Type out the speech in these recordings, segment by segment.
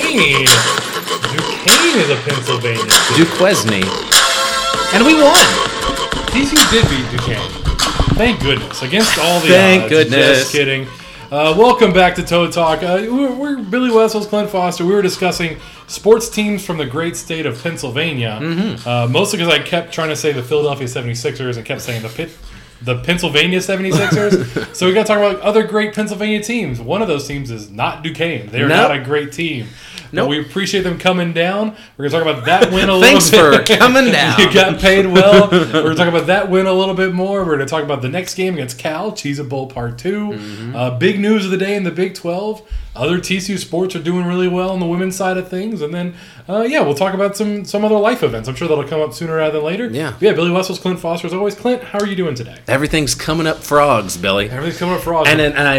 Duquesne. Duquesne is a Pennsylvania city. Duquesne. And we won. TCU did beat Duquesne. Thank goodness. Against all the Thank odds. goodness. Just kidding. Welcome back to Toe Talk. We're Billy Wessels, Clint Foster. We were discussing sports teams from the great state of Pennsylvania. Mostly because I kept trying to say the Philadelphia 76ers and kept saying the Pennsylvania 76ers. So we got to talk about other great Pennsylvania teams. One of those teams is not Duquesne. They're not a great team. Nope. We appreciate them coming down. We're going to talk about that win a little Thanks bit. for coming down. You got paid well. We're going to talk about that win a little bit more. We're going to talk about the next game against Cal, Cheez-It Bowl Part 2. Big news of the day in the Big 12. Other TCU sports are doing really well on the women's side of things. And then, we'll talk about some other life events. I'm sure that'll come up sooner rather than later. Yeah. Billy Wessels, Clint Foster, as always. Clint, how are you doing today? Everything's coming up frogs, Billy. Everything's coming up frogs.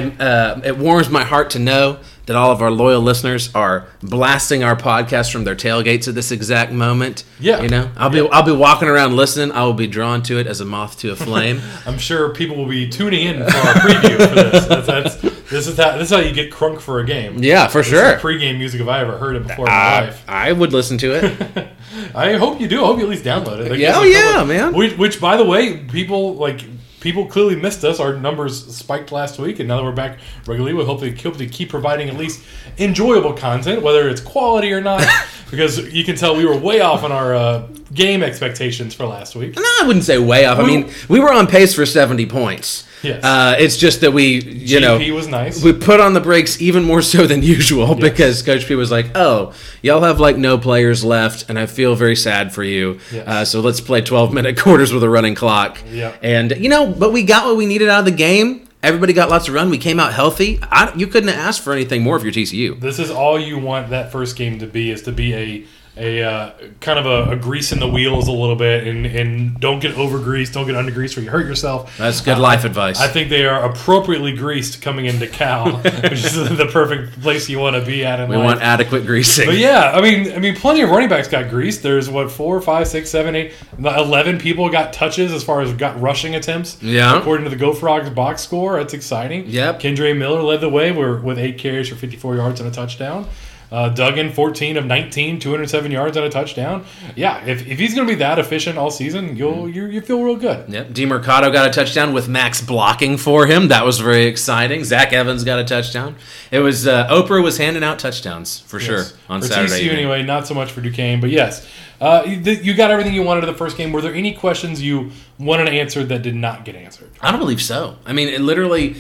It warms my heart to know that all of our loyal listeners are blasting our podcast from their tailgates at this exact moment. Yeah. You know, I'll be walking around listening. I will be drawn to it as a moth to a flame. I'm sure people will be tuning in for our preview for this. This is how you get crunk for a game. Yeah, for sure. This is pre-game music if I ever heard it before in my life. I would listen to it. I hope you do. I hope you at least download it. Yeah, man. Which, by the way, people clearly missed us. Our numbers spiked last week, and now that we're back regularly, we hope to keep providing at least enjoyable content, whether it's quality or not. Because you can tell we were way off on our game expectations for last week. No, I wouldn't say way off. I mean, we were on pace for 70 points. Yes. It's just that GP was nice. We put on the brakes even more so than usual because Coach P was like, "Oh, y'all have like no players left, and I feel very sad for you. Yes. So let's play 12-minute quarters with a running clock." Yeah. And but we got what we needed out of the game. Everybody got lots of run. We came out healthy. You couldn't have asked for anything more if you're TCU. This is all you want that first game to be, is to be a kind of a grease in the wheels a little bit, and don't get over greased, don't get under greased where you hurt yourself. That's good life advice. I think they are appropriately greased coming into Cal, which is the perfect place you want to be at in we life. want adequate greasing. But yeah, I mean, plenty of running backs got greased. There's 4, 5, 6, 7, 8, 11 people got touches as far as got rushing attempts. Yeah. According to the Go Frogs box score, that's exciting. Yep. Kendra Miller led the way with 8 carries for 54 yards and a touchdown. Duggan, 14 of 19, 207 yards and a touchdown. Yeah, if he's going to be that efficient all season, you feel real good. Yep. DeMercado got a touchdown with Max blocking for him. That was very exciting. Zach Evans got a touchdown. It was Oprah was handing out touchdowns for sure on for Saturday. TCU evening. anyway, not so much for Duquesne, but yes. You got everything you wanted in the first game. Were there any questions you wanted answered that did not get answered? I don't believe so. I mean, literally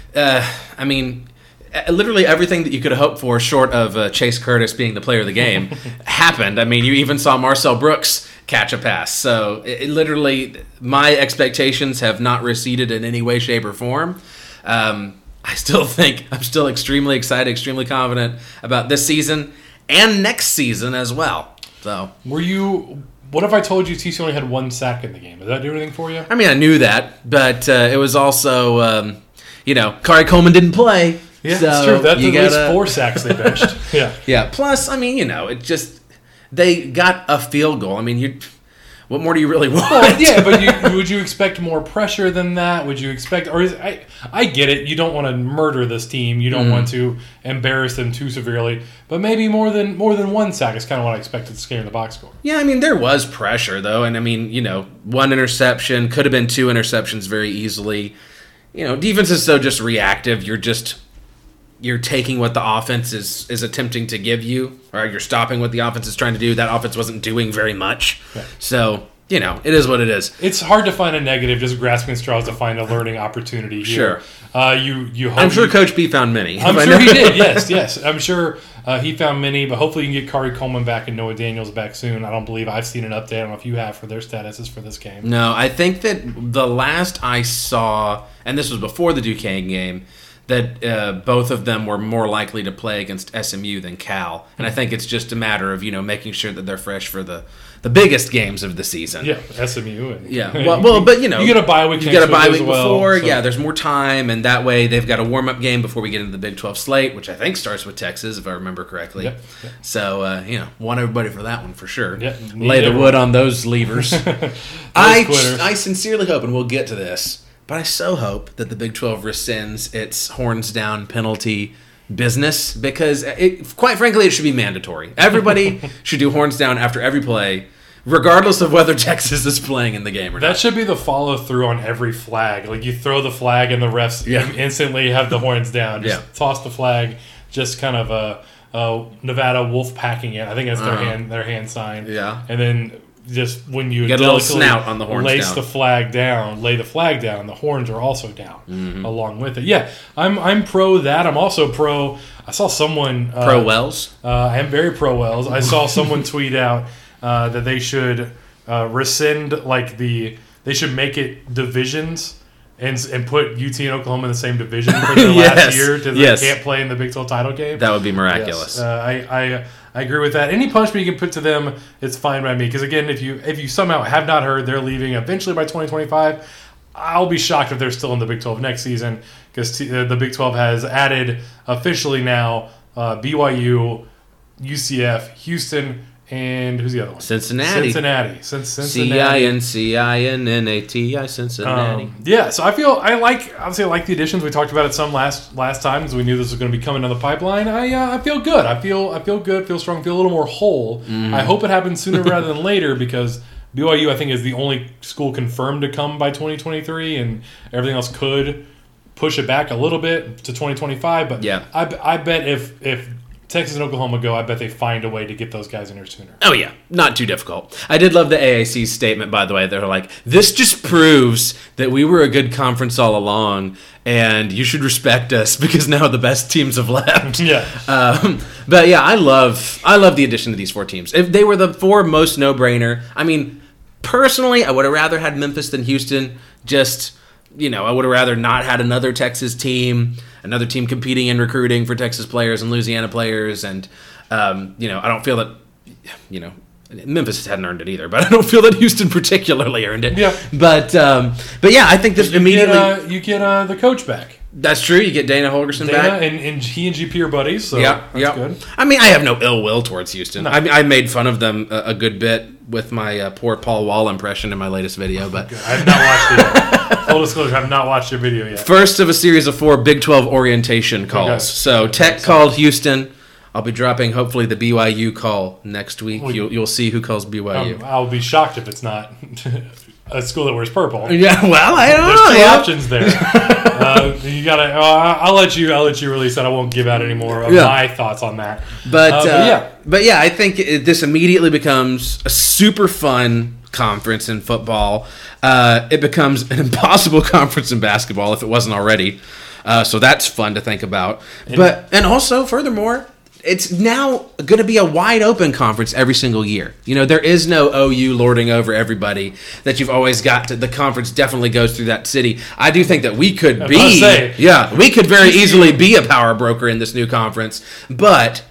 everything that you could have hoped for, short of Chase Curtis being the player of the game, happened. I mean, you even saw Marcel Brooks catch a pass. So, literally, my expectations have not receded in any way, shape, or form. I still think I'm still extremely excited, extremely confident about this season and next season as well. So, what if I told you TCU only had 1 sack in the game? Does that do anything for you? I mean, I knew that, but it was also, Kari Coleman didn't play. Yeah, so that's true. That's at least 4 sacks they benched. Yeah. Yeah. Plus, I mean, they got a field goal. I mean, what more do you really want? Well, yeah, but would you expect more pressure than that? Would you expect, I get it. You don't want to murder this team. You don't want to embarrass them too severely. But maybe more than 1 sack is kind of what I expected to scare in the box score. Yeah, I mean, there was pressure though, and I mean, 1 interception could have been 2 interceptions very easily. Defense is so just reactive. You're taking what the offense is attempting to give you, or you're stopping what the offense is trying to do. That offense wasn't doing very much. Yeah. So, it is what it is. It's hard to find a negative, just grasping straws to find a learning opportunity here. Sure. You hope I'm sure Coach B found many. I'm sure he did, yes. I'm sure he found many, but hopefully you can get Kari Coleman back and Noah Daniels back soon. I don't believe I've seen an update. I don't know if you have for their statuses for this game. No, I think that the last I saw, and this was before the Duquesne game, that both of them were more likely to play against SMU than Cal. And I think it's just a matter of, making sure that they're fresh for the biggest games of the season. Yeah, SMU. And, yeah, but you get a bye week. You get a bye week before. So. Yeah, there's more time, and that way they've got a warm-up game before we get into the Big 12 slate, which I think starts with Texas, if I remember correctly. Yep. So, want everybody for that one for sure. Yep. Lay the wood on those levers. I sincerely hope, and we'll get to this, but I so hope that the Big 12 rescinds its horns down penalty business because, quite frankly, it should be mandatory. Everybody should do horns down after every play, regardless of whether Texas is playing in the game or not. That should be the follow through on every flag. Like you throw the flag and the refs instantly have the horns down. Just toss the flag. Just kind of a Nevada wolf packing it. I think that's their hand sign. Yeah. And then just when you get a little snout on the horns lay down. the flag down, the horns are also down along with it. Yeah, I'm pro that. I'm also pro. I saw someone pro Wells. I am very pro Wells. I saw someone tweet out that they should rescind they should make it divisions. And put UT and Oklahoma in the same division for their last year because they can't play in the Big 12 title game. That would be miraculous. Yes. I agree with that. Any punishment you can put to them, it's fine by me. Because again, if you somehow have not heard they're leaving eventually by 2025, I'll be shocked if they're still in the Big 12 next season because the Big 12 has added officially now BYU, UCF, Houston, and who's the other one? Cincinnati. Cincinnati. Cincinnati. Cincinnati. Yeah, so I like the additions. We talked about it some last time because we knew this was going to be coming down the pipeline. I feel good. I feel good. Feel strong. Feel a little more whole. I hope it happens sooner rather than later because BYU I think is the only school confirmed to come by 2023, and everything else could push it back a little bit to 2025. But yeah, I bet if Texas and Oklahoma go, I bet they find a way to get those guys in there sooner. Oh, yeah. Not too difficult. I did love the AAC's statement, by the way. They're like, this just proves that we were a good conference all along, and you should respect us because now the best teams have left. Yeah. But, yeah, I love the addition of these four teams. If they were the four most no-brainer, I mean, personally, I would have rather had Memphis than Houston. Just, I would have rather not had another Texas team. Another team competing in recruiting for Texas players and Louisiana players. And, I don't feel that, Memphis hadn't earned it either, but I don't feel that Houston particularly earned it. Yeah. But yeah, I think this immediately... you get the coach back. That's true. You get Dana Holgerson back. And he and GP are buddies, so that's good. I mean, I have no ill will towards Houston. No. I made fun of them a good bit with my poor Paul Wall impression in my latest video. But I have not watched it yet. Full disclosure, I have not watched your video yet. First of a series of 4 Big 12 orientation calls. Okay. So Tech called Houston. I'll be dropping, hopefully, the BYU call next week. You'll see who calls BYU. I'll be shocked if it's not a school that wears purple. Yeah, well, I don't know. There's 2 options there. You gotta. I'll let you release that. I won't give out any more of my thoughts on that. But yeah, I think this immediately becomes a super fun conference in football. It becomes an impossible conference in basketball if it wasn't already. So that's fun to think about. And also, furthermore, it's now going to be a wide open conference every single year. There is no OU lording over everybody that you've always got. The conference definitely goes through that city. I do think that we could we could very easily be a power broker in this new conference, but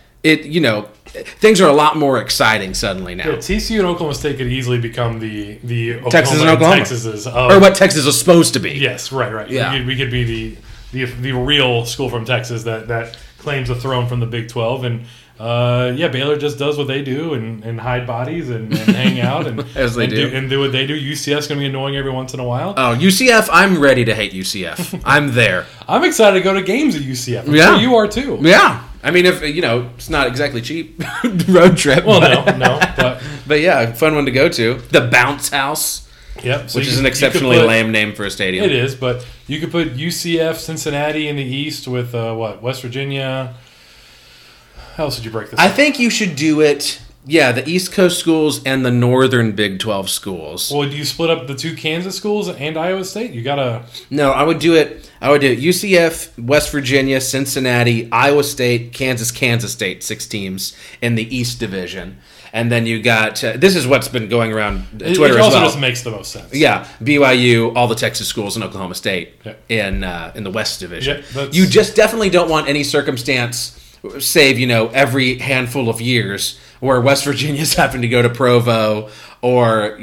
things are a lot more exciting suddenly now. Yeah, TCU and Oklahoma State could easily become the Texas and Oklahoma, or what Texas is supposed to be. Yes, right. Yeah. We could be the real school from Texas that claims a throne from the Big 12, and Baylor just does what they do and hide bodies and hang out and as they do what they do. UCF's going to be annoying every once in a while. Oh, UCF! I'm ready to hate UCF. I'm there. I'm excited to go to games at UCF. I'm sure you are too. Yeah. I mean, if it's not exactly cheap road trip. Well, no, but yeah, fun one to go to. The Bounce House. Yep, which is an exceptionally lame name for a stadium. It is, but you could put UCF, Cincinnati in the East with West Virginia. How else would you break this? I think you should do it. Yeah, the East Coast schools and the Northern Big 12 schools. Well, do you split up the 2 Kansas schools and Iowa State? You gotta. No, I would do it. UCF, West Virginia, Cincinnati, Iowa State, Kansas State, 6 teams in the East Division. And then you got this is what's been going around Twitter as well. It also just makes the most sense. Yeah, BYU, all the Texas schools, and Oklahoma State in the West Division. Yeah, you just definitely don't want any circumstance, save every handful of years, where West Virginia's having to go to Provo, or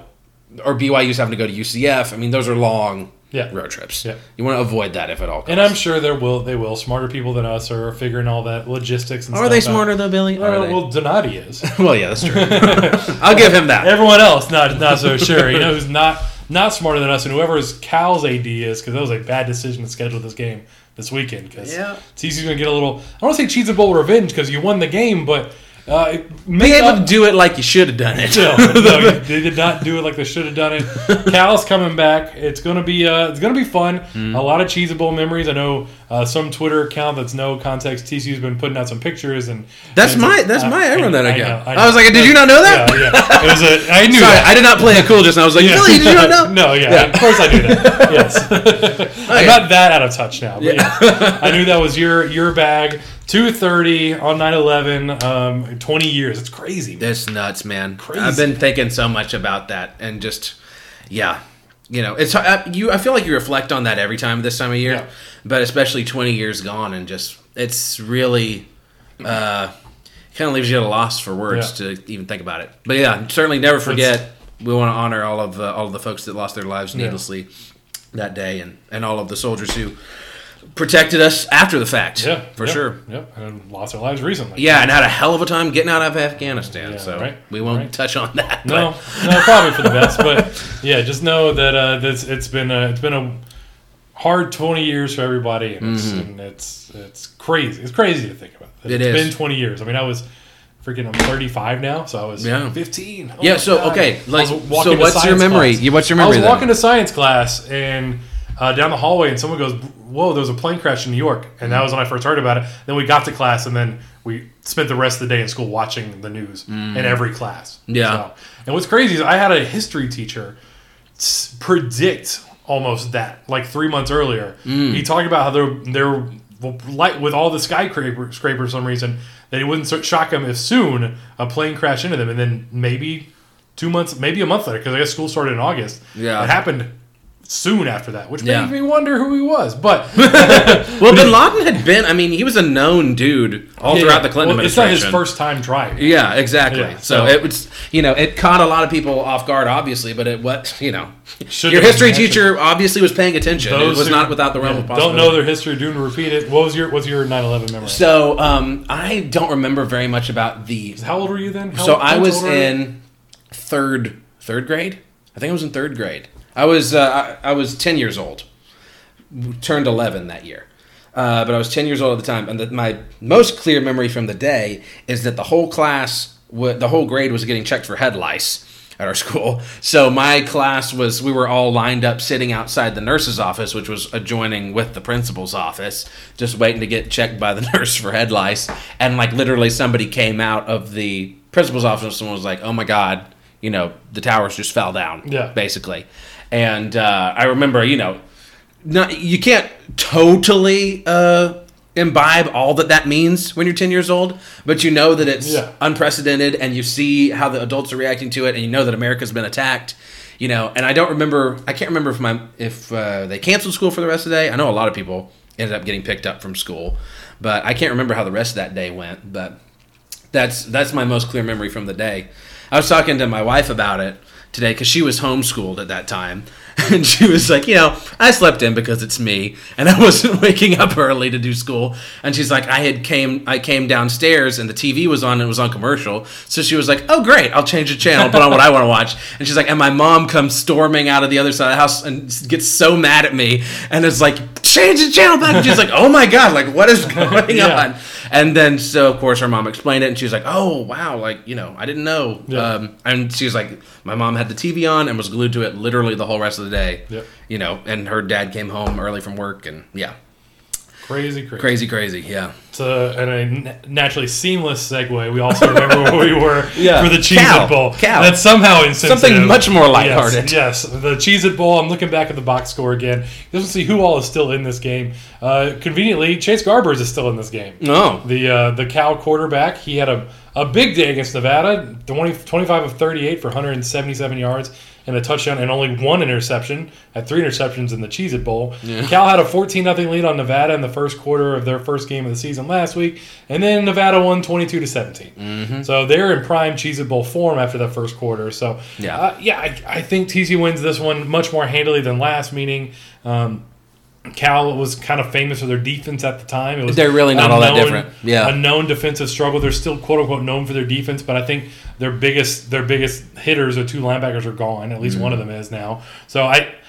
BYU's having to go to UCF. I mean, those are long road trips. Yeah. You want to avoid that if at all costs. And I'm sure they will. Smarter people than us are figuring all that logistics and stuff out. Are they smarter though, Billy? Well, Donati is. Well, yeah, that's true. I'll give him that. Everyone else, not so sure. Who's not smarter than us, and whoever Cal's AD is, because that was a bad decision to schedule this game this weekend because Yeah. TCU's going to get a little. I don't want to say Cheez-It Bowl revenge because you won the game, but Be able to do it like you should have done it. No, they did not do it like they should have done it. Cal's coming back. It's gonna be fun. A lot of Cheez-It Bowl memories. I know some Twitter account that's no context. TCU's been putting out some pictures and That's my I run that I account. know. I was like, did you not know that? Yeah. It was I knew Sorry, that. I did not play it cool just now. I was like, really? Did you not know? No, yeah, of course I knew that. Yes, I'm not that out of touch now. But yeah, I knew that was your bag. 2:30 on 9/11. 20 years. It's crazy. Man. That's nuts, man. Crazy. I've been thinking so much about that, and just it's I feel like you reflect on that every time this time of year, but especially 20 years gone, and just it's really kind of leaves you at a loss for words to even think about it. But yeah, certainly never forget. We want to honor all of the folks that lost their lives needlessly that day, and all of the soldiers who protected us after the fact. Yeah, for sure. Yep, and lost their lives recently. Yeah, and had a hell of a time getting out of Afghanistan. Yeah, so we won't touch on that. No, probably for the best. But yeah, just know that it's been a hard 20 years for everybody, and it's crazy. It's crazy to think about. It's been 20 years. I mean, I'm 35 now, so I was 15. Oh so okay, so what's your memory? What's your memory? I was walking to science class and down the hallway, and someone goes, "Whoa, there was a plane crash in New York," and that was when I first heard about it. Then we got to class, and then we spent the rest of the day in school watching the news in every class. Yeah. So, and what's crazy is I had a history teacher predict almost that, like 3 months earlier. He talked about how they're like with all the skyscrapers for some reason, that it wouldn't shock him if soon a plane crashed into them, and then maybe 2 months, maybe a month later, because I guess school started in August. Yeah, it happened soon after that, which made me wonder who he was. But well, Bin Laden had been. I mean, he was a known dude all throughout the Clinton administration. It's not his first time trying. Yeah, exactly. Yeah, so it was, it caught a lot of people off guard, obviously. But your history teacher obviously was paying attention. It was not without the realm of possibility. Don't know their history, doomed to repeat it. What's your 9/11 memory? So I don't remember very much about the. How old were you then? I was in third grade. I think I was in third grade. I was 10 years old. Turned 11 that year. But I was 10 years old at the time. And my most clear memory from the day is that the whole class, the whole grade was getting checked for head lice at our school. So my class we were all lined up sitting outside the nurse's office, which was adjoining with the principal's office, just waiting to get checked by the nurse for head lice. And literally somebody came out of the principal's office and someone was like, "Oh my God, the towers just fell down," basically. And I remember, you can't totally imbibe all that means when you're 10 years old, but you know that it's unprecedented, and you see how the adults are reacting to it, and you know that America's been attacked, And I can't remember if they canceled school for the rest of the day. I know a lot of people ended up getting picked up from school, but I can't remember how the rest of that day went. But that's my most clear memory from the day. I was talking to my wife about it today because she was homeschooled at that time, and she was like, I slept in because it's me, and I wasn't waking up early to do school. And she's like, I came downstairs and the TV was on, and it was on commercial. So she was like, "Oh great, I'll change the channel, put on what I want to watch." And she's like, and my mom comes storming out of the other side of the house and gets so mad at me, and is like, "Change the channel back." And she's like, "Oh my God, what is going on?" And then, so of course her mom explained it, and she was like, "Oh wow, I didn't know." And she was like, my mom had the TV on and was glued to it literally the whole rest of the day. And her dad came home early from work, and crazy, yeah. And a naturally seamless segue. We also remember where we were for the Cheez-It Bowl. That's somehow insensitive. Something much more lighthearted. Yes, the Cheez-It Bowl. I'm looking back at the box score again. Just to see who all is still in this game. Conveniently, Chase Garbers is still in this game. No, the Cal quarterback. He had a big day against Nevada. 25 of 38 for 177 yards. And a touchdown and only one interception. Had 3 interceptions in the Cheez-It Bowl. Yeah. Cal had a 14-0 lead on Nevada in the first quarter of their first game of the season last week, and then Nevada won 22-17. Mm-hmm. So they're in prime Cheez-It Bowl form after that first quarter. So I think TCU wins this one much more handily than last. Meaning, Cal was kind of famous for their defense at the time. They're really not all that different. Yeah, a known defensive struggle. They're still quote unquote known for their defense, but I think their biggest hitters, or 2 linebackers, are gone. At least one of them is now. So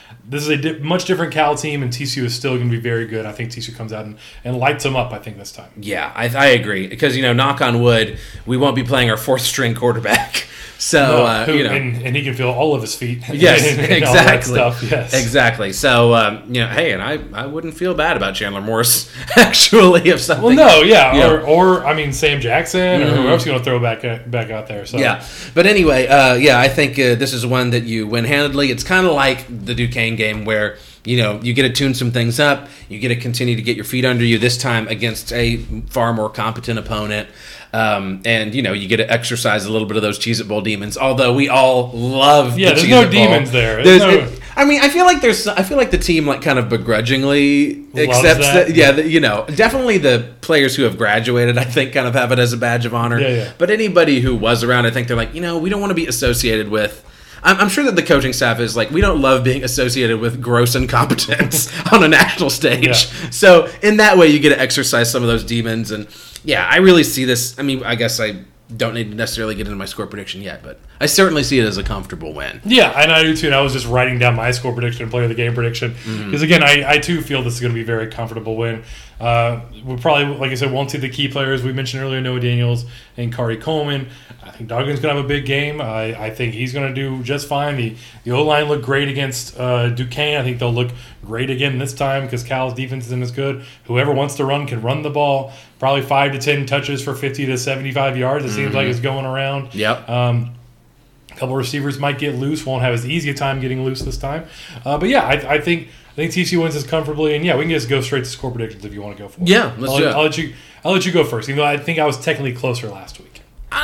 this is a much different Cal team, and TCU is still going to be very good. I think TCU comes out and lights them up, I think, this time. Yeah, I agree. Because, knock on wood, we won't be playing our fourth-string quarterback. So, and he can feel all of his feet. Yes, and exactly. all that stuff, yes. Exactly. So, hey, and I wouldn't feel bad about Chandler Morris, actually, if something. Well, no, yeah. Or Sam Jackson, or who else you want to throw back out there. So. Yeah. But anyway, I think this is one that you win handedly. It's kind of like the Duquesne game where, you get to tune some things up. You get to continue to get your feet under you, this time against a far more competent opponent. And, you get to exercise a little bit of those Cheez-It Bowl demons, although we all love the there's Cheez-It no Bowl. demons there. I feel like the team kind of begrudgingly accepts that. Yeah, definitely the players who have graduated, I think, kind of have it as a badge of honor. Yeah. But anybody who was around, I think they're like, we don't want to be associated with. I'm sure that the coaching staff is like, we don't love being associated with gross incompetence on a national stage. Yeah. So in that way, you get to exercise some of those demons. And yeah, I really see this. I mean, I guess I don't need to necessarily get into my score prediction yet, but I certainly see it as a comfortable win. Yeah, and I do too. And I was just writing down my score prediction and player of the game prediction because again, I too feel this is going to be a very comfortable win. We probably, like I said, won't see the key players we mentioned earlier, Noah Daniels and Kari Coleman. I think Duggan's going to have a big game. I think he's going to do just fine. The O-line looked great against Duquesne. I think they'll look great again this time because Cal's defense isn't as good. Whoever wants to run can run the ball. Probably 5 to 10 touches for 50 to 75 yards. It seems like it's going around. Yep. A couple receivers might get loose. Won't have as easy a time getting loose this time. But yeah, I think TCU wins this comfortably. And yeah, we can just go straight to score predictions if you want to go for it. Yeah, let's do it. I'll let you go first, even though I think I was technically closer last week.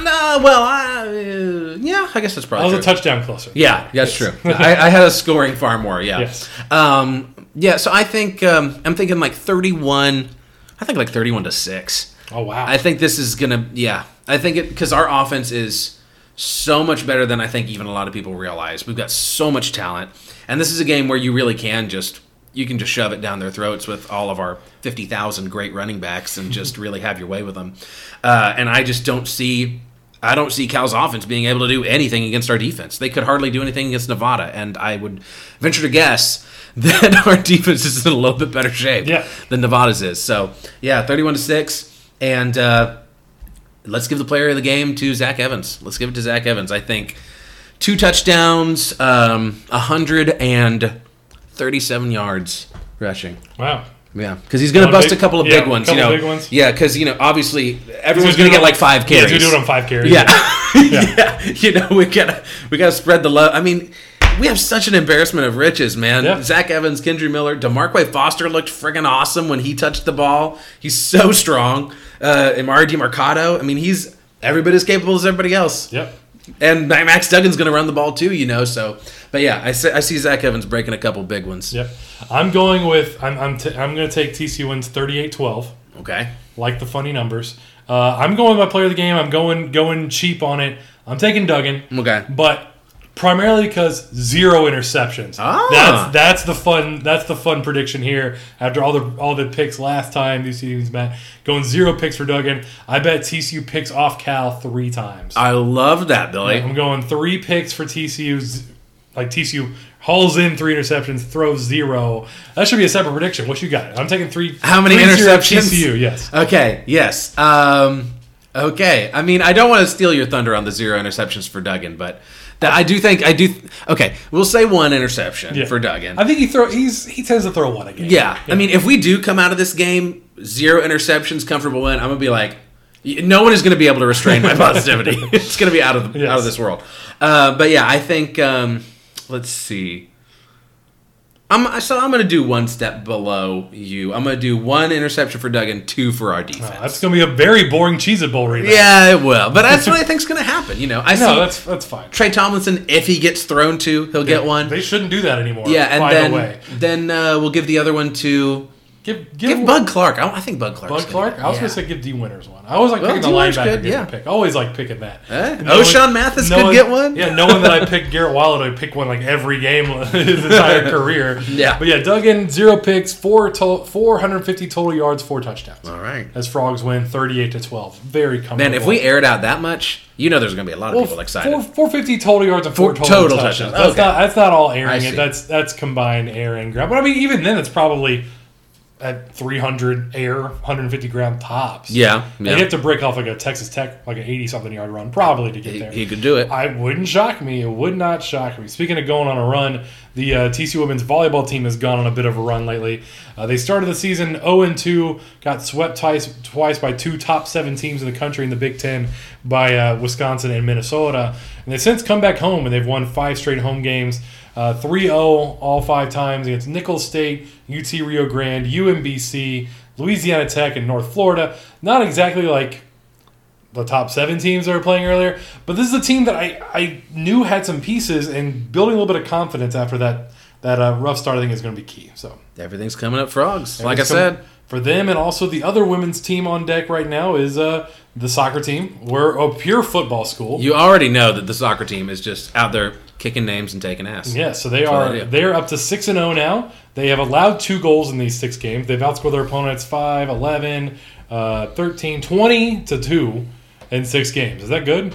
I guess that's probably I was true. a touchdown closer. Yeah, that's true. I had us scoring far more, yeah. Yes. So I think I'm thinking like 31. I think like 31-6. Oh, wow. I think this is going to, I think it, because our offense is so much better than I think even a lot of people realize. We've got so much talent. And this is a game where you really can just shove it down their throats with all of our 50,000 great running backs and just really have your way with them. And I don't see Cal's offense being able to do anything against our defense. They could hardly do anything against Nevada, and I would venture to guess that our defense is in a little bit better shape than Nevada's is. So, 31-6, and let's give the player of the game to Zach Evans. Let's give it to Zach Evans. I think 2 touchdowns, 137 yards rushing. Wow. Yeah, because he's going to bust a couple of big ones. Big ones. Yeah, because obviously everyone's going to get like 5 carries. Yeah, do it on 5 carries. Yeah, we gotta spread the love. I mean, we have such an embarrassment of riches, man. Yeah. Zach Evans, Kendry Miller, DeMarque Foster looked friggin' awesome when he touched the ball. He's so strong. And Mario DiMercato, I mean, he's every bit as capable as everybody else. Yep. And Max Duggan's going to run the ball too, So, but yeah, I see Zach Evans breaking a couple big ones. Yep. I'm going with I'm going to take TCU wins 38-12. Okay. Like the funny numbers. I'm going with my player of the game. I'm going cheap on it. I'm taking Duggan. Okay. But primarily because 0 interceptions. That's the fun prediction here. After all the picks last time, these teams, Matt, going 0 picks for Duggan. I bet TCU picks off Cal 3 times. I love that, Billy. I'm going 3 picks for TCU. Like TCU hauls in 3 interceptions, throws 0. That should be a separate prediction. What you got? I'm taking 3. How many interceptions? TCU, yes. Okay. Yes. Okay. I mean, I don't want to steal your thunder on the 0 interceptions for Duggan, but. I do. Okay, we'll say 1 interception for Duggan. I think he tends to throw 1 a game. Yeah. I mean, if we do come out of this game 0 interceptions, comfortable win, I'm gonna be like, no one is gonna be able to restrain my positivity. It's gonna be out of this world. But yeah, I think. Let's see. I'm going to do 1 step below you. I'm going to do 1 interception for Duggan, 2 for our defense. That's going to be a very boring Cheez-It Bowl rematch. Yeah, it will. But that's what I think's going to happen. That's fine. Trey Tomlinson, if he gets thrown to, he'll get 1. They shouldn't do that anymore. Yeah, and then we'll give the other one to Give Bud Clark. I think Bud Clark. Bud Clark? I was going to say give D Winters one. I always like picking the D. Winters linebacker good, pick. I always like picking that. O'Shawn Mathis could get one? Yeah, knowing that I picked Garrett Wilder, I pick one like every game his entire career. Yeah. But yeah, Duggan, 0 picks, 450 total yards, 4 touchdowns. All right. As Frogs win 38-12. Very comfortable. Man, if we aired out that much, there's going to be a lot of people excited. 450 total yards and 4 total touchdowns. That's not all airing it. That's combined air and ground. But I mean, even then, it's probably at 300 air, 150 ground tops. Yeah. You have to break off like a Texas Tech, like an 80-something yard run, probably to get there. He could do it. I wouldn't shock me. It would not shock me. Speaking of going on a run, the TCU women's volleyball team has gone on a bit of a run lately. They started the season 0-2, got swept twice by 2 top 7 teams in the country in the Big Ten by Wisconsin and Minnesota. And they've since come back home, and they've won 5 straight home games. 3-0 all 5 times against Nicholls State, UT Rio Grande, UMBC, Louisiana Tech, and North Florida. Not exactly like the top 7 teams that were playing earlier, but this is a team that I knew had some pieces, and building a little bit of confidence after that rough start I think is going to be key. So everything's coming up Frogs, like I said. For them, and also the other women's team on deck right now is the soccer team. We're a pure football school. You already know that the soccer team is just out there kicking names and taking ass. Yeah, so they're up to 6-0 now. They have allowed 2 goals in these 6 games. They've outscored their opponents 5, 11, 13, 20 to 2 in 6 games. Is that good?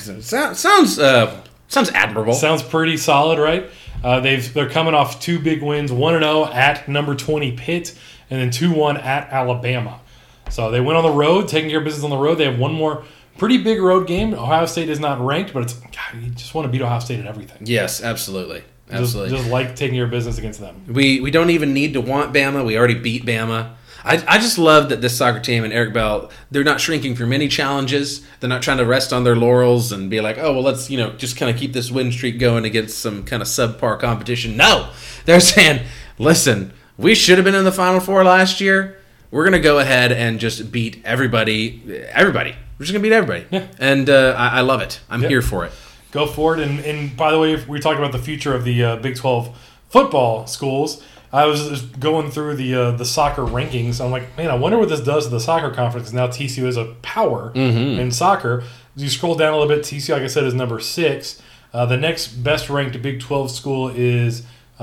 Sounds admirable. Sounds pretty solid, right? They're coming off 2 big wins, 1-0 at number 20 Pitt, and then 2-1 at Alabama. So they went on the road, taking care of business on the road. They have one more pretty big road game. Ohio State is not ranked, but you just want to beat Ohio State at everything. Yes, absolutely. Just like taking your business against them. We don't even need to want Bama. We already beat Bama. I just love that this soccer team and Eric Bell, they're not shrinking from any challenges. They're not trying to rest on their laurels and be like, oh, well, let's just kind of keep this win streak going against some kind of subpar competition. No, they're saying, listen, we should have been in the Final Four last year. We're going to go ahead and just beat everybody. We're just going to beat everybody. Yeah. And I love it. I'm here for it. Go for it. And by the way, we talked about the future of the Big 12 football schools. I was just going through the soccer rankings. I'm like, man, I wonder what this does to the soccer conference. Now TCU is a power in soccer. As you scroll down a little bit, TCU, like I said, is number 6. The next best ranked Big 12 school is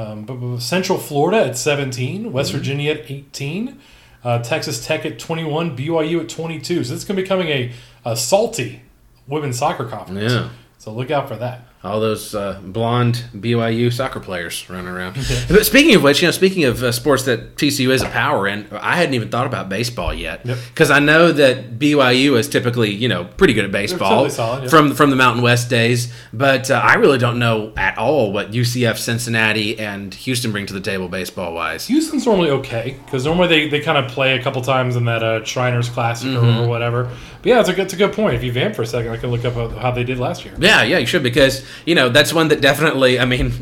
Central Florida at 17, West Virginia at 18, Texas Tech at 21, BYU at 22. So it's going to be becoming a salty women's soccer conference. Yeah. So look out for that. All those blonde BYU soccer players running around. But speaking of which, speaking of sports that TCU is a power in, I hadn't even thought about baseball yet. Because I know that BYU is typically, pretty good at baseball. Totally solid, from the Mountain West days. But I really don't know at all what UCF, Cincinnati, and Houston bring to the table baseball-wise. Houston's normally okay, because normally they kind of play a couple times in that Shriners Classic or whatever. But yeah, it's a good point. If you vamp for a second, I can look up how they did last year. Yeah, you should, because that's one that definitely,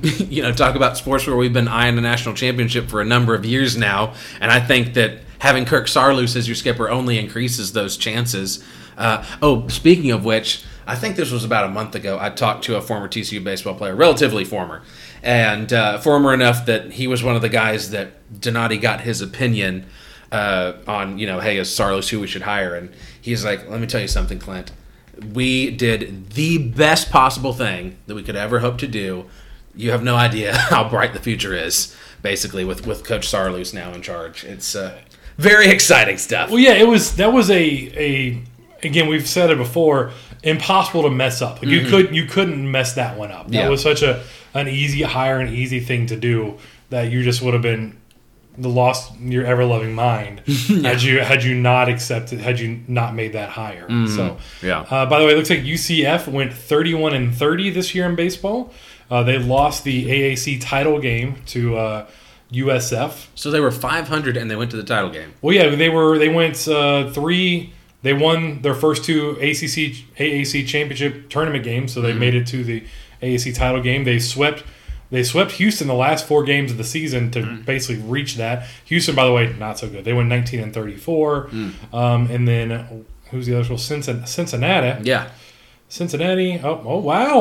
talk about sports where we've been eyeing the national championship for a number of years now, and I think that having Kirk Saarloos as your skipper only increases those chances. Speaking of which, I think this was about a month ago, I talked to a former TCU baseball player, relatively former, and former enough that he was one of the guys that Donati got his opinion on, hey, is Saarloos who we should hire? And he's like, let me tell you something, Clint. We did the best possible thing that we could ever hope to do. You have no idea how bright the future is, basically, with Coach Saarloos now in charge. It's very exciting stuff. Well, yeah, that was again, we've said it before, impossible to mess up. Like, you couldn't mess that one up. That was such an easy hire, an easy thing to do, that you just would have been lost your ever loving mind had you not accepted, had you not made that hire. So by the way, it looks like UCF went 31-30 this year in baseball. They lost the AAC title game to USF. So they were 500 and they went to the title game. Well, yeah, they went 3. They won their first 2 AAC championship tournament games, so they made it to the AAC title game. They swept Houston the last 4 games of the season to basically reach that. Houston, by the way, not so good. They went 19-34. And then who's the other school? Cincinnati. Yeah. Cincinnati. Oh,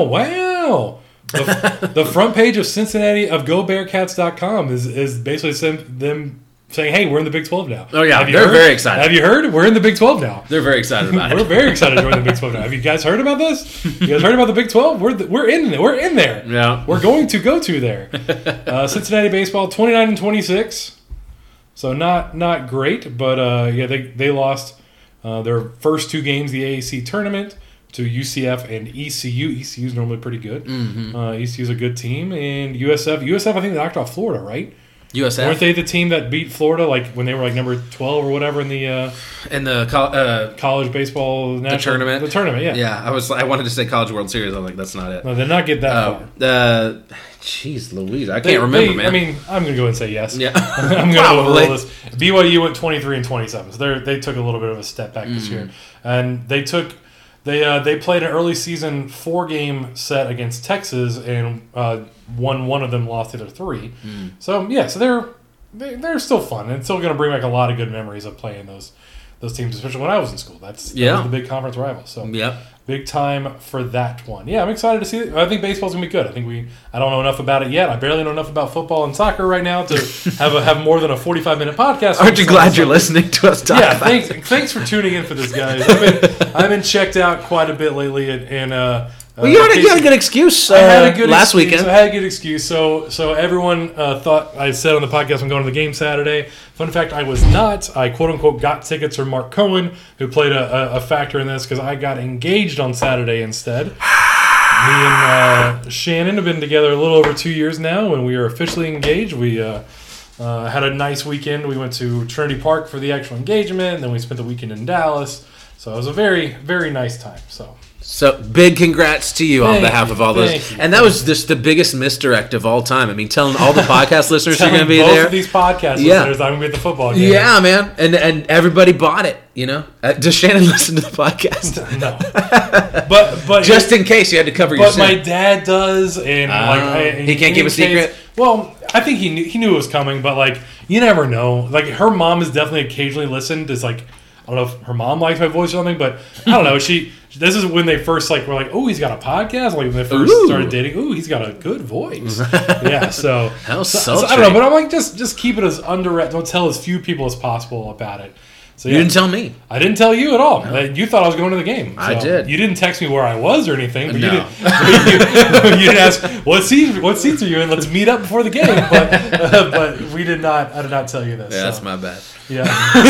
wow. The front page of Cincinnati of GoBearcats.com is basically them saying, "Hey, we're in the Big 12 now." Oh, yeah. Have you They're heard? very excited. Have you heard? We're in the Big 12 now. They're very excited about We're it. very excited to join the Big 12 now. Have you guys heard about this? You guys heard about the Big 12? We're in there. Yeah. We're going to go to there. Cincinnati baseball 29-26. So not great, but they lost their first two games of the AAC tournament to UCF and ECU. ECU is normally pretty good. Mm-hmm. ECU is a good team, and USF I think they knocked off Florida, right? USF. Weren't they the team that beat Florida like when they were like number 12 or whatever in the college baseball national tournament? The tournament, yeah. Yeah, I wanted to say College World Series. I'm like, that's not it. No, they're not get that far. Jeez Louise, I can't remember, man. I mean, I'm going to go and say yes. Yeah. I'm going to overrule this. BYU went 23-27, so they took a little bit of a step back this year. And they played an early season 4-game set against Texas and won one of them, lost the other 3. So they're still fun and still going to bring back a lot of good memories of playing those teams, especially when I was in school. That was the big conference rival. So big time for that one. Yeah, I'm excited to see it. I think baseball's gonna be good. I don't know enough about it yet. I barely know enough about football and soccer right now to have more than a 45-minute podcast. Aren't you glad you're listening to us talk about it? Thanks for tuning in for this, guys. I've been checked out quite a bit lately, and you had a good excuse last weekend. I had a good excuse. So everyone thought I said on the podcast I'm going to the game Saturday. Fun fact, I was not. I quote-unquote got tickets from Mark Cohen, who played a factor in this because I got engaged on Saturday instead. Me and Shannon have been together a little over 2 years now, and we are officially engaged. We had a nice weekend. We went to Trinity Park for the actual engagement, and then we spent the weekend in Dallas. So it was a very, very nice time. So big congrats to you on behalf of all those. And that was just the biggest misdirect of all time. I mean, telling all the podcast listeners you're going to be both there. Of these podcast listeners I'm going to be at the football game. Yeah, man. And everybody bought it, you know. Does Shannon listen to the podcast? No. But just in case you had to cover your sin. But my dad does, and he can't keep a secret? Well, I think he knew it was coming, but you never know. Like, her mom has definitely occasionally listened. It's like, I don't know if her mom likes my voice or something, but I don't know. This is when they first were like, oh, he's got a podcast. Like when they first started dating, oh, he's got a good voice. Yeah, so how so I don't know, but I'm like, just keep it as under wraps. Don't tell as few people as possible about it. So you didn't tell me. I didn't tell you at all. No. You thought I was going to the game. So I did. You didn't text me where I was or anything. But no. You didn't ask what seats are you in. Let's meet up before the game. But we did not. I did not tell you this. Yeah, that's my bad. Yeah.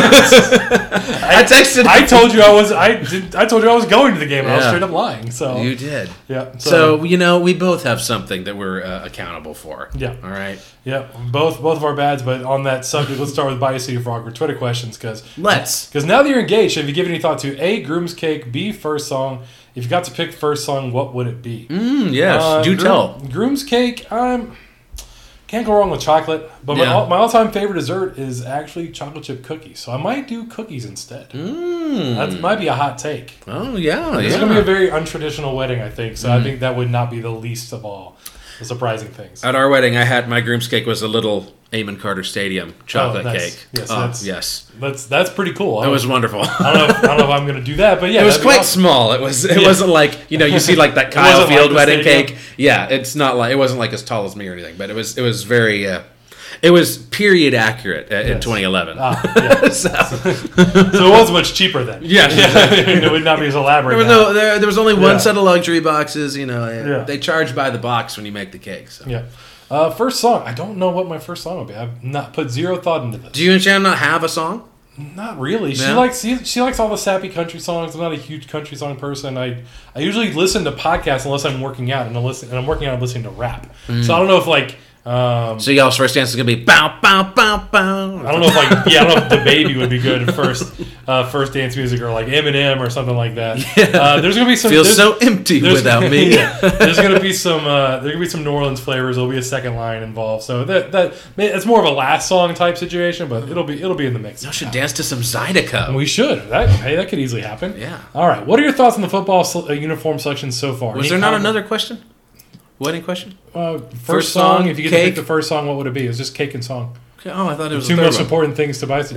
I texted. I told you I was. I told you I was going to the game. And I was straight up lying. So you did. Yeah. So we both have something that we're accountable for. Yeah. All right. Yeah. Both of our bads. But on that subject, let's start with Bias City Frog for Twitter questions because now that you're engaged, have you given any thought to A, Groom's Cake, B, first song? If you got to pick first song, what would it be? Yes. Do tell. Groom's Cake. Can't go wrong with chocolate, but my all-time favorite dessert is actually chocolate chip cookies. So I might do cookies instead. That might be a hot take. Oh, yeah. It's going to be a very untraditional wedding, I think. So I think that would not be the least of all the surprising things. At our wedding, my groom's cake was a little Amon Carter Stadium chocolate cake. Yes, that's pretty cool. It was wonderful. I don't know if I'm going to do that, but yeah, it was quite small. It wasn't like you see like that Kyle Field wedding cake. Yeah, it's not like it wasn't like as tall as me or anything, but it was very. It was period accurate in 2011. So it was much cheaper then. Yeah. It would not be as elaborate. There was only one set of luxury boxes. They charge by the box when you make the cake. So. Yeah. First song. I don't know what my first song would be. I've not put zero thought into this. Do you and Shannon not have a song? Not really. No? She likes all the sappy country songs. I'm not a huge country song person. I usually listen to podcasts unless I'm working out, and I'm working out and listening to rap. So I don't know if so y'all's first dance is gonna be bow bow bow bow. I don't know if I don't know if The Baby would be good at first dance music or like Eminem or something like that. There's gonna be some feels so empty without me. There's gonna be some New Orleans flavors. There'll be a second line involved. So that it's more of a last song type situation, but it'll be in the mix. We should dance to some Zydeco. We should. That could easily happen. Yeah. All right. What are your thoughts on the football uniform selection so far? Was there not another question? Wedding question? First song. If you get to pick the first song, what would it be? It was just cake and song. Oh, I thought it was the two most important things to buy.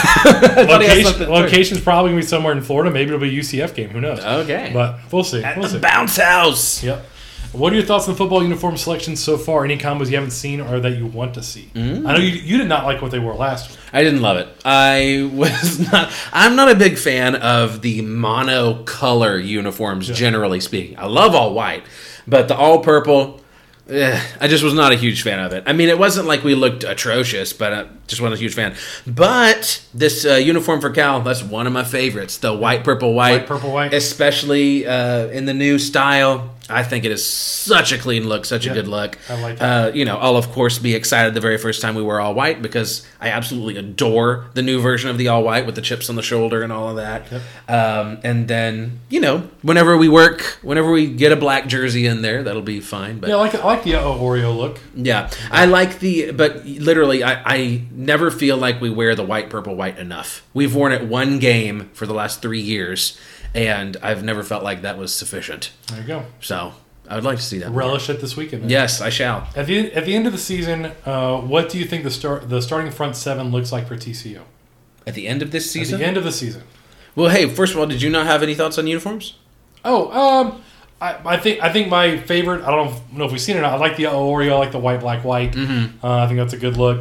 Location's probably going to be somewhere in Florida. Maybe it'll be a UCF game. Who knows? Okay. But we'll see. At the bounce house. Yep. What are your thoughts on the football uniform selection so far? Any combos you haven't seen or that you want to see? I know you did not like what they wore last week. I didn't love it. I'm not a big fan of the monocolor uniforms, generally speaking. I love all white, but the all purple, I just was not a huge fan of it. I mean, it wasn't like we looked atrocious, but I just wasn't a huge fan. But this uniform for Cal, that's one of my favorites. The white, purple, white. White, purple, white. Especially in the new style. I think it is such a clean look, such a good look. I like that. I'll, of course, be excited the very first time we wear all white because I absolutely adore the new version of the all white with the chips on the shoulder and all of that. Yep. And then, whenever we get a black jersey in there, that'll be fine. But yeah, I like the Oreo look. Yeah, I like but literally, I never feel like we wear the white, purple, white enough. We've worn it one game for the last 3 years, and I've never felt like that was sufficient. There you go. So I would like to see that. Relish it this weekend. Then. Yes, I shall. At the end of the season, what do you think the starting front seven looks like for TCU? At the end of this season? At the end of the season. Well, hey, first of all, did you not have any thoughts on uniforms? Oh, I think my favorite. I don't know if we've seen it or not. I like the Oreo. I like the white, black, white. Mm-hmm. I think that's a good look.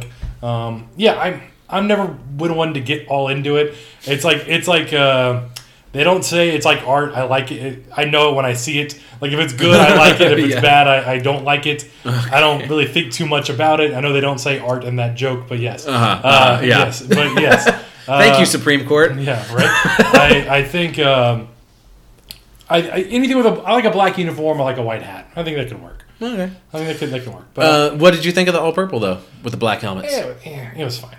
I'm never been one to get all into it. It's like. They don't say it's like art. I like it. I know it when I see it. Like if it's good, I like it. If it's bad, I don't like it. I don't really think too much about it. I know they don't say art in that joke, but yes. Yes, but yes. Thank you, Supreme Court. Yeah, right. I think anything with I like a black uniform. I like a white hat. I think that could work. Okay. I think that can work. But, what did you think of the all purple though, with the black helmets? Yeah, it was fine.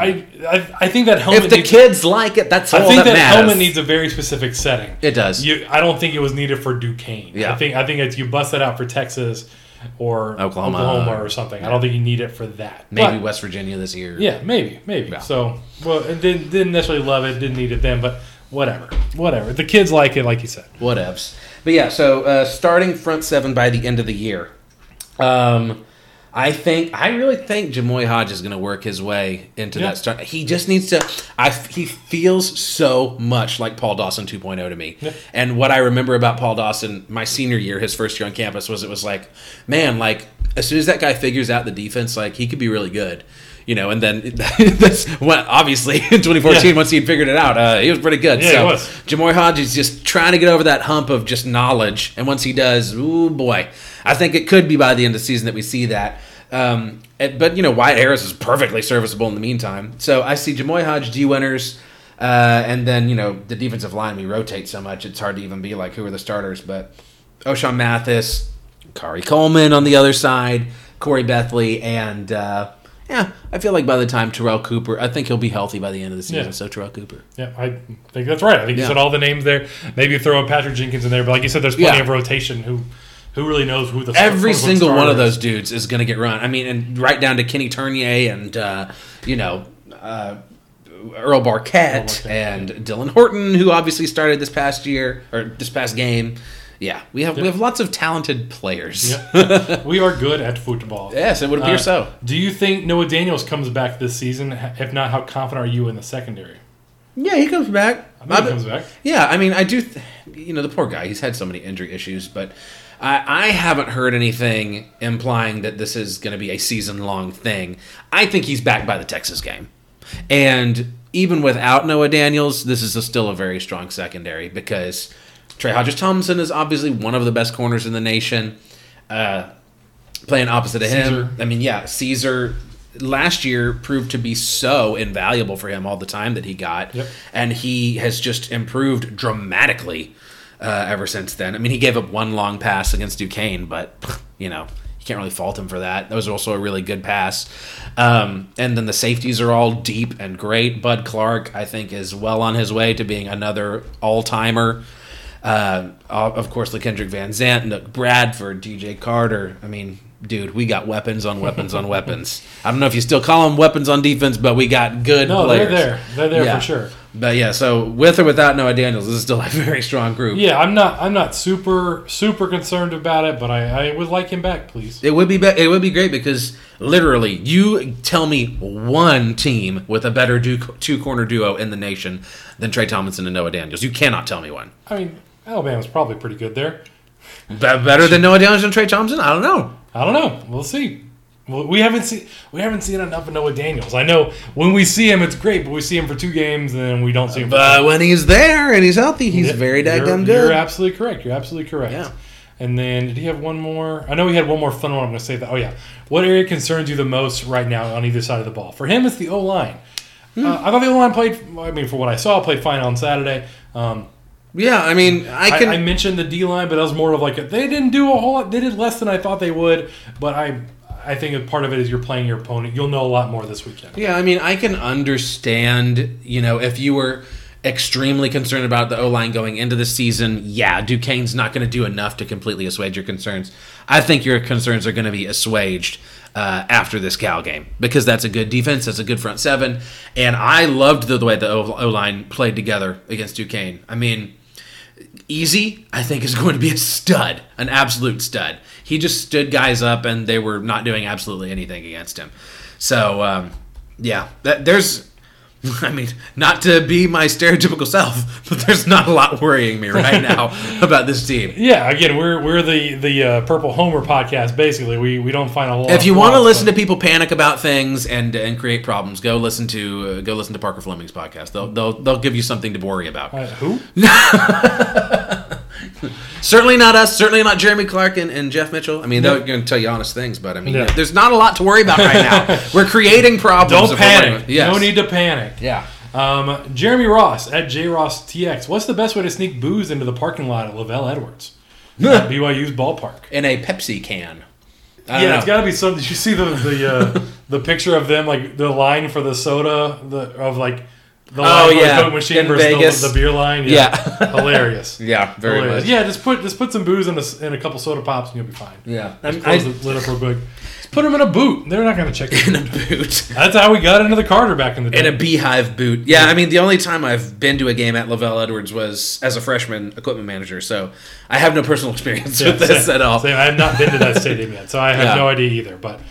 I think that helmet. If the kids like it, that's all that matters. I think that helmet needs a very specific setting. It does. I don't think it was needed for Duquesne. Yeah. I think it's you bust that out for Texas or Oklahoma or something. I don't think you need it for that. Maybe West Virginia this year. Yeah, maybe. Yeah. So, it didn't necessarily love it. Didn't need it then, but whatever. The kids like it, like you said. Whatevs. But yeah, so starting front seven by the end of the year. I really think Jamoy Hodge is going to work his way into that start. He just needs to. He feels so much like Paul Dawson 2.0 to me. Yeah. And what I remember about Paul Dawson, my senior year, his first year on campus, was it was like, man, like as soon as that guy figures out the defense, like he could be really good. And then that's what obviously in 2014 once he'd figured it out, he was pretty good. Yeah, so he was. Jamoy Hodge is just trying to get over that hump of just knowledge, and once he does, ooh boy, I think it could be by the end of the season that we see that. But Wyatt Harris is perfectly serviceable in the meantime. So I see Jamoy Hodge, D. Winters, and then the defensive line. We rotate so much, it's hard to even be like who are the starters. But O'Shawn Mathis, Kari Coleman on the other side, Corey Bethley, and I feel like by the time Terrell Cooper, I think he'll be healthy by the end of the season. Yeah. So Terrell Cooper. Yeah, I think that's right. I think you said all the names there. Maybe throw a Patrick Jenkins in there, but like you said, there's plenty of rotation. Who really knows who the every single one of those dudes is going to get run. I mean, and right down to Kenny Turnier and Earl Barquette and Dylan Horton, who obviously started this past year or this past game. Yeah, we have lots of talented players. Yep. We are good at football. Yes, it would appear so. Do you think Noah Daniels comes back this season? If not, how confident are you in the secondary? Yeah, he comes back. I think he comes back. Yeah, I mean, I do. The poor guy. He's had so many injury issues, but I haven't heard anything implying that this is going to be a season-long thing. I think he's back by the Texas game, and even without Noah Daniels, this is still a very strong secondary because Trey Hodges-Tomlinson is obviously one of the best corners in the nation. Playing opposite of him. I mean, Caesar last year proved to be so invaluable for him all the time that he got. Yep. And he has just improved dramatically ever since then. I mean, he gave up one long pass against Duquesne, but, you can't really fault him for that. That was also a really good pass. And then the safeties are all deep and great. Bud Clark, I think, is well on his way to being another all-timer. Of course, LaKendrick Van Zant, Nook Bradford, DJ Carter. I mean, dude, we got weapons on weapons on weapons. I don't know if you still call them weapons on defense, but we got good players. They're there for sure. But so with or without Noah Daniels, this is still a very strong group. Yeah, I'm not super concerned about it, but I would like him back, please. It would be great because literally, you tell me one team with a better two-corner duo in the nation than Trey Tomlinson and Noah Daniels. You cannot tell me one. I mean, Alabama's probably pretty good there. Better than Noah Daniels and Trey Thompson? I don't know. We'll see. Well, we haven't seen enough of Noah Daniels. I know when we see him, it's great, but we see him for 2 games and then we don't see him. But when he's there and he's healthy, he's very daggum good. You're absolutely correct. Yeah. And then, did he have one more? I know he had one more fun one. I'm going to say that. Oh, yeah. What area concerns you the most right now on either side of the ball? For him, it's the O-line. I thought the O-line for what I saw, played fine on Saturday. Yeah, I mean, I mentioned the D-line, but that was more of like they didn't do a whole lot. They did less than I thought they would, but I think part of it is you're playing your opponent. You'll know a lot more this weekend. Yeah, I mean, I can understand, if you were extremely concerned about the O-line going into the season, Duquesne's not going to do enough to completely assuage your concerns. I think your concerns are going to be assuaged after this Cal game because that's a good defense, that's a good front seven, and I loved the way the O-line played together against Duquesne. I mean, Easy, I think, is going to be a stud, an absolute stud. He just stood guys up, and they were not doing absolutely anything against him. So, there's... I mean, not to be my stereotypical self, but there's not a lot worrying me right now about this team. Yeah, again, we're the Purple Homer podcast. Basically, we don't find a lot. If you want to listen to people panic about things and create problems, go listen to Parker Fleming's podcast. They'll give you something to worry about. Who? Certainly not us. Certainly not Jeremy Clark and Jeff Mitchell. I mean, they're going to tell you honest things, but I mean, there's not a lot to worry about right now. We're creating problems. Don't panic. Yes. No need to panic. Yeah. Jeremy Ross at JRossTX. What's the best way to sneak booze into the parking lot at Lavelle Edwards? BYU's ballpark. In a Pepsi can. It's got to be something. Did you see the picture of them, like the line for the soda, the line for the Coke machine in versus Vegas. The beer line? Yeah. Hilarious. Yeah, very hilarious. much. Yeah, just put some booze in a couple soda pops and you'll be fine. Yeah. Just close the lid up real quick. Just put them in a boot. They're not going to check it. In a boot. That's how we got into the Carter back in the day. In a beehive boot. Yeah, I mean, the only time I've been to a game at Lavelle Edwards was as a freshman equipment manager, so I have no personal experience with this at all. Same. I have not been to that stadium yet, so I have no idea either. But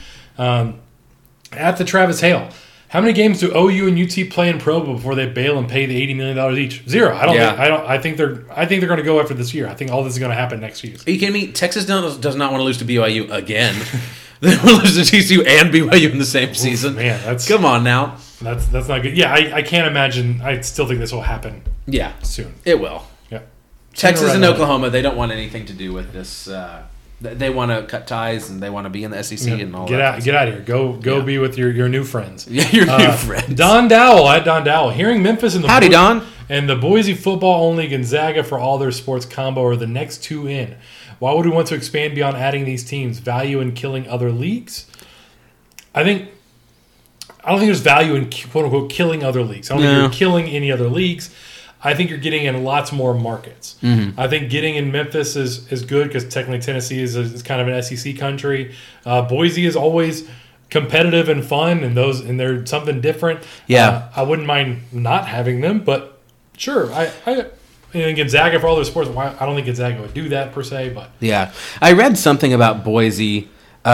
at the Travis Hale, how many games do OU and UT play in Provo before they bail and pay the $80 million each? 0. I think they're going to go after this year. I think all this is going to happen next season. Are you kidding me? Texas does not want to lose to BYU again. They want to lose to TCU and BYU in the same season. Man, come on now. That's not good. Yeah, I can't imagine. I still think this will happen. Yeah, soon. It will. Yeah. Texas and Oklahoma, they don't want anything to do with this. They want to cut ties and they want to be in the SEC and all that. Get out of here. Go be with your new friends. Yeah, your new friends. Don Dowell at Don Dowell. Hearing Memphis and Howdy, Don. And the Boise football only Gonzaga for all their sports combo are the next 2 in. Why would we want to expand beyond adding these teams? Value in killing other leagues? I don't think there's value in quote unquote killing other leagues. I don't think you're killing any other leagues. I think you're getting in lots more markets. Mm-hmm. I think getting in Memphis is good because technically Tennessee is kind of an SEC country. Boise is always competitive and fun, and they're something different. Yeah, I wouldn't mind not having them, but sure, and Gonzaga for all their sports. I don't think Gonzaga would do that per se, but yeah, I read something about Boise.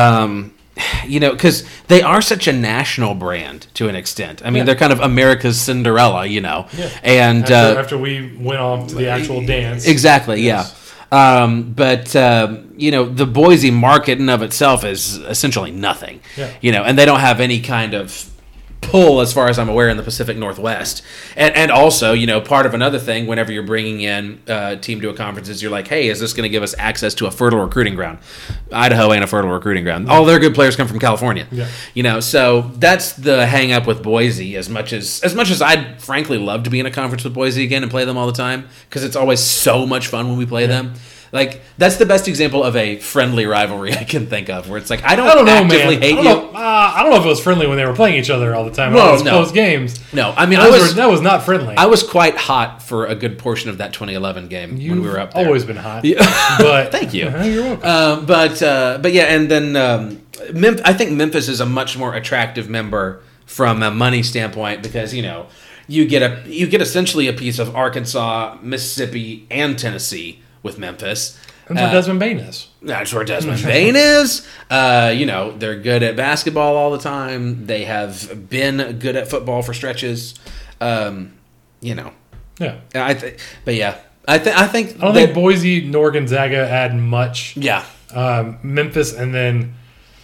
Because they are such a national brand to an extent. I mean, they're kind of America's Cinderella, Yeah. And after we went off to the actual dance, exactly. Yes. Yeah. But the Boise market in of itself is essentially nothing. Yeah. And they don't have any kind of pull, as far as I'm aware, in the Pacific Northwest. And also, part of another thing, whenever you're bringing in a team to a conference, is you're like, hey, is this going to give us access to a fertile recruiting ground? Idaho ain't a fertile recruiting ground. All their good players come from California. Yeah. So that's the hang up with Boise. As much as I'd frankly love to be in a conference with Boise again and play them all the time, because it's always so much fun when we play them. Like, that's the best example of a friendly rivalry I can think of, where it's like, I don't actively hate you. I don't know if it was friendly when they were playing each other all the time. No. Close games. No, I mean, that was not friendly. I was quite hot for a good portion of that 2011 game when we were up there. Always been hot. Yeah. But thank you. You're welcome. But yeah, and then I think Memphis is a much more attractive member from a money standpoint because you get essentially a piece of Arkansas, Mississippi, and Tennessee with Memphis. That's where Desmond Bain is. That's where Desmond Bain is. They're good at basketball all the time. They have been good at football for stretches. Yeah. But yeah, I think I don't think Boise nor Gonzaga add much. Yeah. Memphis, and then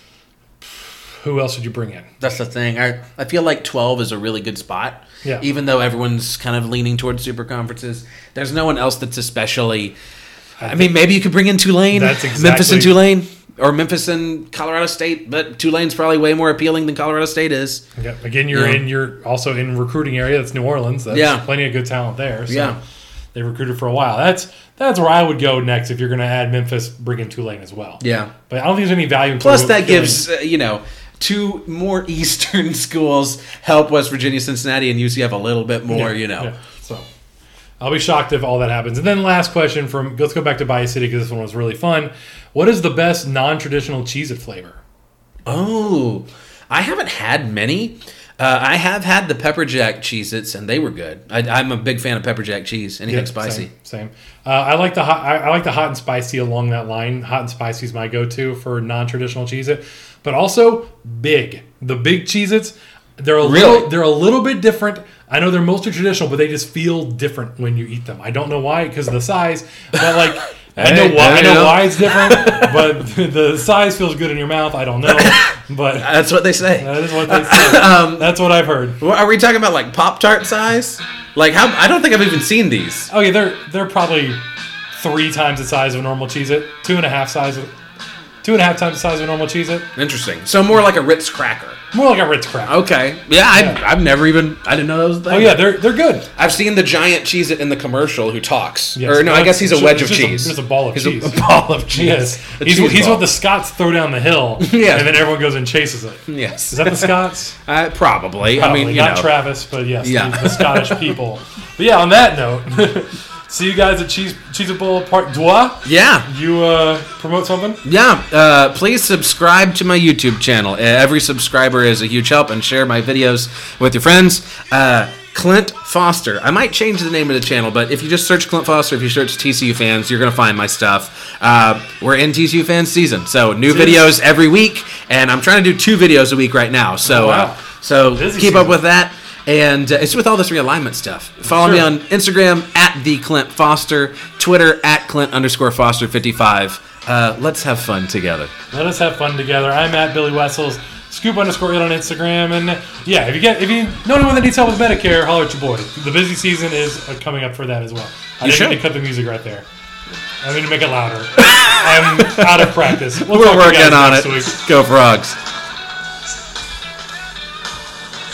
who else would you bring in? That's the thing. I feel like 12 is a really good spot. Yeah. Even though everyone's kind of leaning towards super conferences, there's no one else that's especially. I mean, maybe you could bring in Tulane. That's exactly, Memphis and Tulane. Or Memphis and Colorado State, but Tulane's probably way more appealing than Colorado State is. Okay. Again, you're also in recruiting area. That's New Orleans. That's plenty of good talent there. So they recruited for a while. That's where I would go next if you're going to add Memphis, bring in Tulane as well. Yeah. But I don't think there's any value in Plus, that gives, two more Eastern schools help West Virginia, Cincinnati, and UCF a little bit more, Yeah. So I'll be shocked if all that happens. And then last question let's go back to Bayou City because this one was really fun. What is the best non-traditional Cheez-It flavor? Oh, I haven't had many. I have had the Pepper Jack Cheez-Its, and they were good. I'm a big fan of Pepper Jack cheese. Anything spicy. Same. I like the hot. I like the hot and spicy along that line. Hot and spicy is my go-to for non-traditional Cheez-It, but also big. The big Cheez-Its, they're a little bit different. I know they're mostly traditional, but they just feel different when you eat them. I don't know why, because of the size, but like. I know why it's different, but the size feels good in your mouth. I don't know, but that's what they say. That is what they say. That's what I've heard. Are we talking about like Pop-Tart size? Like how? I don't think I've even seen these. Oh yeah, they're probably 3 times the size of a normal Cheez-It, 2.5 times the size of a normal Cheez-It. Interesting. So more like a Ritz cracker. More like a Ritz cracker. Okay. Yeah, I've never even. I didn't know that was a thing. Oh yeah, they're good. I've seen the giant Cheez-It in the commercial who talks. Yes. Or no, I guess he's a wedge of cheese. He's a ball of cheese. A ball of cheese. Yes. He's what the Scots throw down the hill. Yeah. And then everyone goes and chases it. Yes. Is that the Scots? Probably. I mean, not Travis, but yes, the Scottish people. But yeah, on that note. See you guys at Cheez-It Bowl Part 2. Yeah. You promote something? Yeah. Please subscribe to my YouTube channel. Every subscriber is a huge help, and share my videos with your friends. Clint Foster. I might change the name of the channel, but if you just search Clint Foster, if you search TCU fans, you're going to find my stuff. We're in TCU fans season, so new videos every week, and I'm trying to do 2 videos a week right now. So, keep up with that. And it's with all this realignment stuff. Follow me on Instagram at the Clint Foster, Twitter at Clint_Foster55. Let's have fun together. Let us have fun together. I'm at Billy Wessels, Scoop_it on Instagram, and yeah, if you know anyone that needs help with Medicare, holler at your boy. The busy season is coming up for that as well. I didn't mean to cut the music right there. I mean to make it louder. I'm out of practice. We're working on it. Go Frogs.